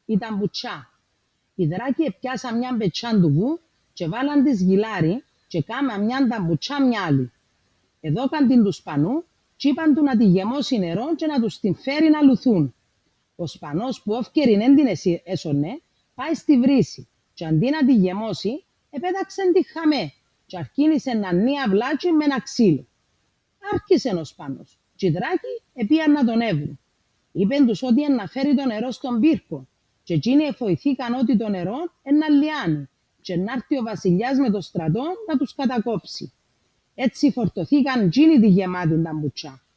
ήταν μπουτσά. Οι δράκοι έπιασαν μια μπετσάν του βου και βάλαν τη γυλάρι και κάμαν μια ταμπουτσά μυάλι. Εδώκαν την του Σπανού και είπαν του να τη γεμώσει νερό και να τους την φέρει να λουθούν. Ο Σπανός που όφκεριν εν την έσωνε, πάει στη βρύση και αντί να τη γεμώσει, επέταξε τη χαμέ και αρκίνησε να νύει αυλάκι με ένα ξύλο. Άρχισε ο Σπανός και οι δράκοι επίαν να τον έβρουν. Είπεν τους ότι να φέρει το νερό στον πύρκο και εκείνοι εφοηθήκαν ότι το νερό να λιάνει και να έρθει ο βασιλιάς με το στρατό να τους κατακόψει. Έτσι φορτωθήκαν εκείνοι τη γεμάτη τα μπουτσά.